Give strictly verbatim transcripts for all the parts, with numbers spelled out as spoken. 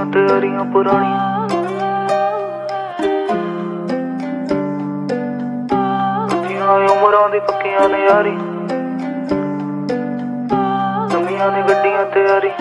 ਤਿਆਰੀਆਂ ਪੁਰਾਣੀਆਂ ਕੱਚੀਆਂ ਉਮਰਾਂ ਦੀ ਪੱਕੀਆਂ ਨੇ ਯਾਰੀ ਨਵੀਆਂ ਨੇ ਗੱਡੀਆਂ ਤਿਆਰੀ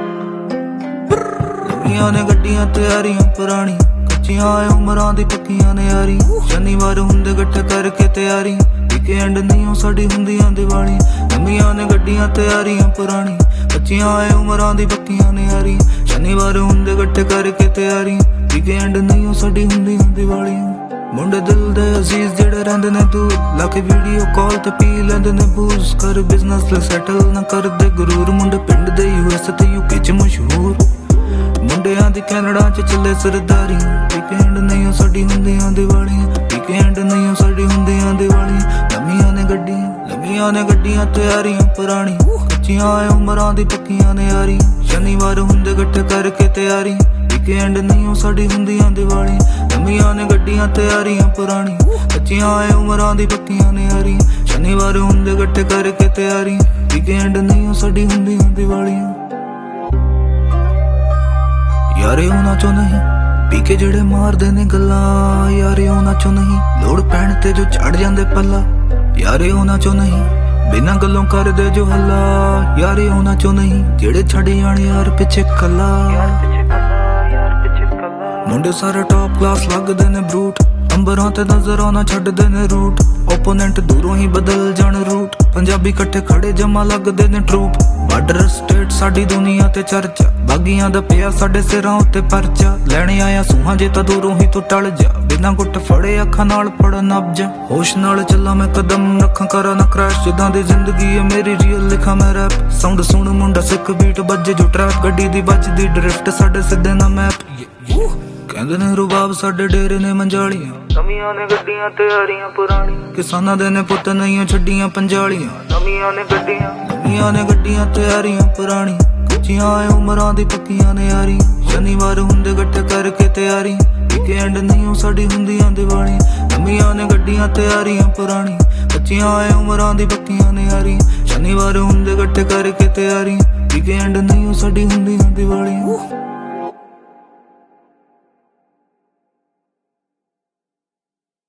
ਨਵੀਆਂ ਨੇ ਗੱਡੀਆਂ ਤਿਆਰੀਆਂ ਪੁਰਾਣੀ ਕੱਚੀਆਂ ਉਮਰਾਂ ਦੀ ਪੱਕੀਆਂ ਨੇ ਯਾਰੀ ਸ਼ਨੀਵਾਰ ਹੁੰਦੇ ਇਕੱਠੇ ਕਰਕੇ ਤਿਆਰੀ ਵੀਕਐਂਡ ਨਹੀਂ ਸਾਡੀ ਹੁੰਦੀਆਂ ਦੀਵਾਲੀ ਨਵੀਆਂ ਨੇ ਗੱਡੀਆਂ ਤਿਆਰੀਆਂ ਪੁਰਾਣੀ ਕੱਚੀਆਂ ਉਮਰਾਂ ਦੀ ਪੱਕੀਆਂ ਨੇ ਯਾਰੀ ਸ਼ਨੀਵਾਰ ਹੁੰਦੇ ਇਕੱਠੇ ਕਰਕੇ ਤਿਆਰੀ ਵੀਕਐਂਡ ਨਹੀਂ ਸਾਡੀ ਹੁੰਦੀਆਂ ਦੀਵਾਲੀ ਮੁੰਡੇ ਦਿਲ ਦੇ ਅਜ਼ੀਜ਼ ਜਿਹੜੇ ਰਹਿੰਦੇ ਨੇ ਦੂਰ ਲਾ ਕੇ ਵੀਡੀਓ ਕਾਲ ਤੇ ਪੀ ਲੈਂਦੇ ਨੇ ਬੂਜ਼ ਕਰ ਬਿਜ਼ਨਸ ਲਈ ਸੈਟਲ ਨਾ ਕਰਦੇ ਗਰੂਰ ਮੁੰਡੇ ਪਿੰਡ ਦੇ ਯੂਐਸ ਤੇ ਯੂਕੇ ਚ ਮਸ਼ਹੂਰ ਮੁੰਡਿਆਂ ਦੀ ਕੈਨੇਡਾ ਚ ਚੱਲੇ ਸਰਦਾਰੀ ਵੀਕਐਂਡ ਨਹੀਂ ਸਾਡੀ ਹੁੰਦੀਆਂ ਦੀਵਾਲੀਆਂ ਵੀਕਐਂਡ ਨਹੀਂ ਸਾਡੀ ਹੁੰਦੀਆਂ ਦੀਵਾਲੀਆਂ ਨਵੀਆਂ ਨੇ ਗੱਡੀਆਂ ਨਵੀਆਂ ਨੇ ਗੱਡੀਆਂ ਤਿਆਰੀਆਂ ਪੁਰਾਣੀ ਕੱਚੀਆਂ ਉਮਰਾਂ ਦੀ ਪੱਕੀਆਂ ਨੇ ਯਾਰੀ ਸ਼ਨੀਵਾਰ ਹੁੰਦੇ ਇਕੱਠੇ ਕਰਕੇ ਤਿਆਰੀ ਵੀਕਐਂਡ ਨਹੀਂ ਸਾਡੀ ਹੁੰਦੀਆਂ ਦੀਵਾਲੀ ਨਵੀਆਂ ਨੇ ਗੱਡੀਆਂ ਤਿਆਰੀਆਂ ਪੁਰਾਣੀ ਕੱਚੀਆਂ ਉਮਰਾਂ ਦੀ ਪੱਕੀਆਂ ਨੇ ਯਾਰੀ ਸ਼ਨੀਵਾਰ ਹੁੰਦੇ ਇਕੱਠੇ ਕਰਕੇ ਤਿਆਰੀ ਵੀਕਐਂਡ ਨਹੀਂ ਸਾਡੀ ਹੁੰਦੀਆਂ ਦੀਵਾਲੀਆਂ ਯਾਰੇ ਉਹਨਾਂ ਚੋਂ ਨਹੀਂ ਪੀ ਕੇ ਜਿਹੜੇ ਮਾਰਦੇ ਨੇ ਗੱਲਾਂ ਯਾਰੇ ਉਹਨਾਂ ਚੋਂ ਨਹੀਂ ਲੋੜ ਪੈਣ ਤੇ ਜੋ ਚੜ ਜਾਂਦੇ ਪੱਲਾ ਯਾਰੇ ਉਹਨਾਂ ਚੋਂ ਨਹੀਂ ਬਿਨਾਂ ਗੱਲੋਂ ਕਰਦੇ ਜੋ ਹੱਲਾ ਯਾਰੇ ਉਹਨਾਂ ਚੋਂ ਨਹੀਂ ਜਿਹੜੇ ਛੱਡ ਜਾਣ ਯਾਰ ਪਿੱਛੇ ਕੱਲਾ ਮੁੰਡੇ ਸਾਰੇ ਟੌਪ ਕਲਾਸ ਲੱਗਦੇ ਨੇ ਬਰੂਟ ਅੰਬਰਾਂ ਤੇ ਨਜ਼ਰਾਂ ਨਾ ਛੱਡਦੇ ਨੇ ਰੂਟ ਓਪੋਨੈਂਟ ਦੂਰੋਂ ਹੀ ਬਦਲ ਜਾਣ ਰੂਟ ਪੰਜਾਬੀ ਇਕੱਠੇ ਖੜੇ ਜਮਾ ਲੱਗਦੇ ਨੇ ਟਰੂਪ ਬਾਰਡਰ ਸਟੇਟ ਸਾਡੀ ਦੁਨੀਆ ਤੇ ਚਰਚਾ ਬਾਗੀਆਂ ਦਾ ਪਿਆ ਸਾਡੇ ਸਿਰਾਂ ਉੱਤੇ ਪਰਚਾ ਲੈਣੇ ਆਇਆ ਸੂਹਾਂ ਜੇ ਤਾਂ ਦੂਰੋਂ ਹੀ ਤੂੰ ਟਲ ਜਾ ਬਿਨਾਂ ਗੁੱਟ ਫੜੇ ਅੱਖਾਂ ਨਾਲ ਫੜ ਨਬਜ ਹੋਸ਼ ਨਾਲ ਚੱਲਾਂ ਮੈਂ ਕਦਮ ਰੱਖਾਂ ਕਰਾਂ ਨਾ ਕ੍ਰੈਸ਼ ਜਿੱਦਾਂ ਦੀ ਜ਼ਿੰਦਗੀ ਹੈ ਮੇਰੀ ਰੀਅਲ ਲਿਖਾਂ ਮੈਂ ਰੈਪ ਸਾਊਂਡ ਸੁਣ ਮੁੰਡਾ ਸਿੱਖ ਬੀਟ ਵੱਜੇ ਜੋ ਟਰੈਕ ਗੱਡੀ ਦੀ ਵੱਜਦੀ ਡਰਿਫਟ ਸਾਡੇ ਸਿੱਧੇ ਨਾ ਮੈਪ ਕਹਿੰਦੇ ਨੇ ਰੁਬਾਬ ਸਾਡੇ ਡੇਰੇ ਨੇ ਮੰਜਾਲੀਆਂ ਨਵੀਆਂ ਨੇ ਗੱਡੀਆਂ ਤਿਆਰੀਆਂ ਪੁਰਾਣੀਆਂ ਕਿਸਾਨਾਂ ਦੇ ਨੇ ਪੁੱਤ ਨਹੀਂ ਛੱਡੀਆਂ ਪੰਜਾਲੀਆਂ ਨਵੀਆਂ ਨੇ ਗੱਡੀਆਂ ਨਵੀਆਂ ਨੇ ਗੱਡੀਆਂ ਤਿਆਰੀਆਂ ਪੁਰਾਣੀ ਕੱਚੀਆਂ ਉਮਰਾਂ ਦੀ ਪੱਕੀਆਂ ਨੇ ਯਾਰੀ ਸ਼ਨੀਵਾਰ ਹੁੰਦੇ ਇਕੱਠੇ ਕਰਕੇ ਤਿਆਰੀ ਵੀਕਐਂਡ ਨਹੀਂ ਸਾਡੀ ਹੁੰਦੀਆਂ ਦੀਵਾਲੀ ਨਵੀਆਂ ਨੇ ਗੱਡੀਆਂ ਤਿਆਰੀਆਂ ਪੁਰਾਣੀ ਕੱਚੀਆਂ ਉਮਰਾਂ ਦੀ ਪੱਕੀਆਂ ਨੇ ਯਾਰੀ ਸ਼ਨੀਵਾਰ ਹੁੰਦੇ ਇਕੱਠੇ ਕਰਕੇ ਤਿਆਰੀ ਵੀਕਐਂਡ ਨਹੀਂ ਸਾਡੀ ਹੁੰਦੀਆਂ ਦੀਵਾਲੀ